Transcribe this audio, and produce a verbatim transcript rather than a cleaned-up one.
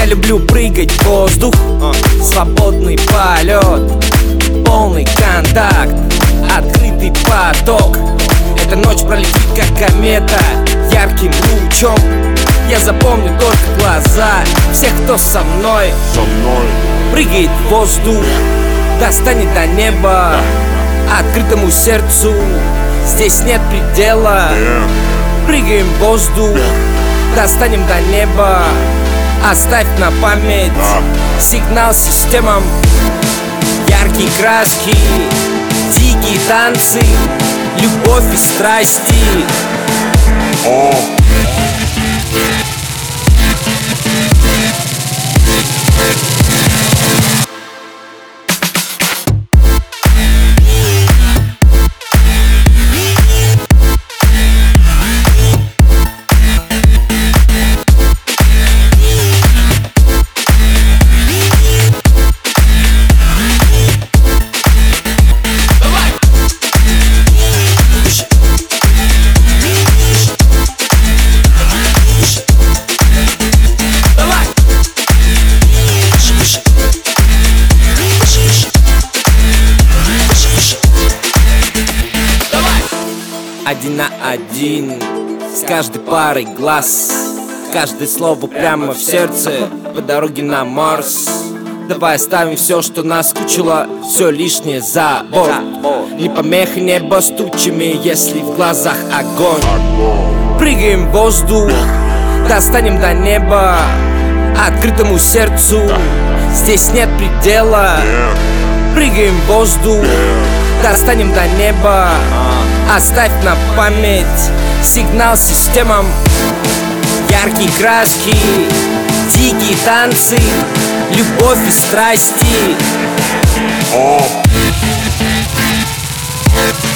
Я люблю прыгать в воздух, свободный полет, полный контакт, открытый поток. Эта ночь пролетит как комета, ярким лучом. Я запомню только глаза всех, кто со мной, со мной. Прыгает в воздух, достанет до неба, открытому сердцу здесь нет предела. Прыгаем в воздух, достанем до неба, оставь на память сигнал системам. Яркие краски, дикие танцы, любовь и страсти. О. Один на один с каждой парой глаз, каждое слово прямо в сердце, по дороге на Марс. Давай оставим все, что нас скучило, все лишнее за борт. Не помеха небо с тучами, если в глазах огонь. Прыгаем в воздух, достанем до неба, открытому сердцу здесь нет предела. Прыгаем в воздух, достанем до неба, оставь на память сигнал системам. Яркие краски, дикие танцы, любовь и страсти. О.